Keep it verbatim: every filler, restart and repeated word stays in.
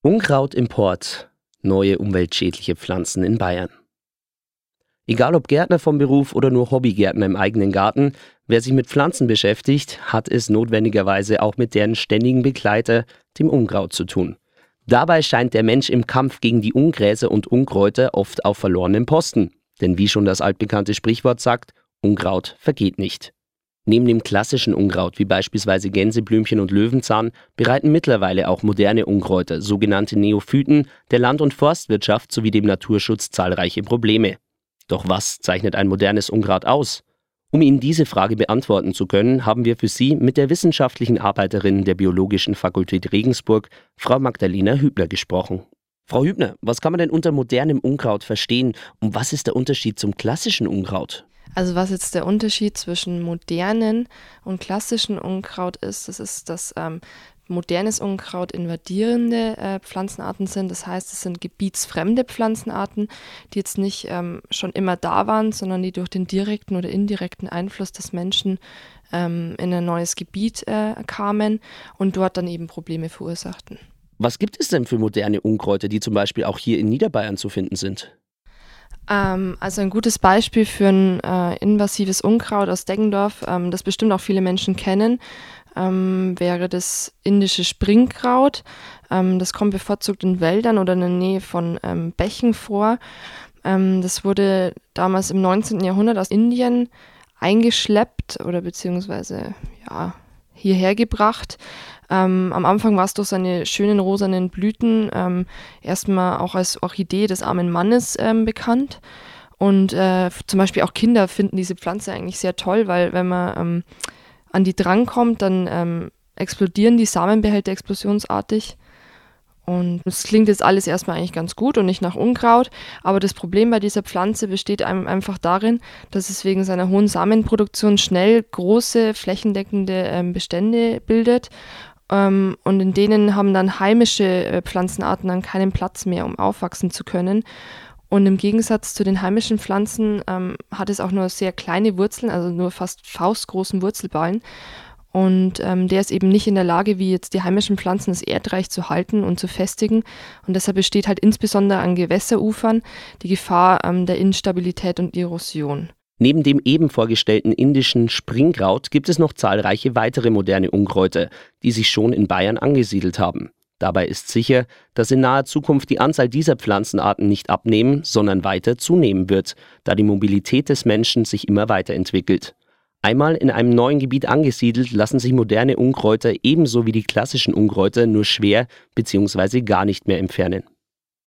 Unkrautimport, neue umweltschädliche Pflanzen in Bayern. Egal ob Gärtner vom Beruf oder nur Hobbygärtner im eigenen Garten, wer sich mit Pflanzen beschäftigt, hat es notwendigerweise auch mit deren ständigen Begleiter, dem Unkraut, zu tun. Dabei scheint der Mensch im Kampf gegen die Ungräser und Unkräuter oft auf verlorenen Posten. Denn wie schon das altbekannte Sprichwort sagt, Unkraut vergeht nicht. Neben dem klassischen Unkraut, wie beispielsweise Gänseblümchen und Löwenzahn, bereiten mittlerweile auch moderne Unkräuter, sogenannte Neophyten, der Land- und Forstwirtschaft sowie dem Naturschutz zahlreiche Probleme. Doch was zeichnet ein modernes Unkraut aus? Um Ihnen diese Frage beantworten zu können, haben wir für Sie mit der wissenschaftlichen Arbeiterin der Biologischen Fakultät Regensburg, Frau Magdalena Hübner, gesprochen. Frau Hübner, was kann man denn unter modernem Unkraut verstehen und was ist der Unterschied zum klassischen Unkraut? Also was jetzt der Unterschied zwischen modernen und klassischen Unkraut ist, das ist, dass ähm, modernes Unkraut invadierende äh, Pflanzenarten sind. Das heißt, es sind gebietsfremde Pflanzenarten, die jetzt nicht ähm, schon immer da waren, sondern die durch den direkten oder indirekten Einfluss des Menschen ähm, in ein neues Gebiet äh, kamen und dort dann eben Probleme verursachten. Was gibt es denn für moderne Unkräuter, die zum Beispiel auch hier in Niederbayern zu finden sind? Ähm, also ein gutes Beispiel für ein äh, invasives Unkraut aus Deggendorf, ähm, das bestimmt auch viele Menschen kennen, ähm, wäre das indische Springkraut. Ähm, das kommt bevorzugt in Wäldern oder in der Nähe von ähm, Bächen vor. Ähm, das wurde damals im neunzehnten Jahrhundert aus Indien eingeschleppt oder beziehungsweise ja, hierher gebracht. Ähm, am Anfang war es durch seine schönen rosanen Blüten ähm, erstmal auch als Orchidee des armen Mannes ähm, bekannt. Und äh, zum Beispiel auch Kinder finden diese Pflanze eigentlich sehr toll, weil wenn man ähm, an die drankommt, dann ähm, explodieren die Samenbehälter explosionsartig. Und es klingt jetzt alles erstmal eigentlich ganz gut und nicht nach Unkraut, aber das Problem bei dieser Pflanze besteht einfach darin, dass es wegen seiner hohen Samenproduktion schnell große, flächendeckende ähm, Bestände bildet. Ähm, und in denen haben dann heimische äh, Pflanzenarten dann keinen Platz mehr, um aufwachsen zu können. Und im Gegensatz zu den heimischen Pflanzen ähm, hat es auch nur sehr kleine Wurzeln, also nur fast faustgroßen Wurzelballen. Und ähm, der ist eben nicht in der Lage, wie jetzt die heimischen Pflanzen, das Erdreich zu halten und zu festigen. Und deshalb besteht halt insbesondere an Gewässerufern die Gefahr ähm, der Instabilität und Erosion. Neben dem eben vorgestellten indischen Springkraut gibt es noch zahlreiche weitere moderne Unkräuter, die sich schon in Bayern angesiedelt haben. Dabei ist sicher, dass in naher Zukunft die Anzahl dieser Pflanzenarten nicht abnehmen, sondern weiter zunehmen wird, da die Mobilität des Menschen sich immer weiterentwickelt. Einmal in einem neuen Gebiet angesiedelt, lassen sich moderne Unkräuter ebenso wie die klassischen Unkräuter nur schwer bzw. gar nicht mehr entfernen.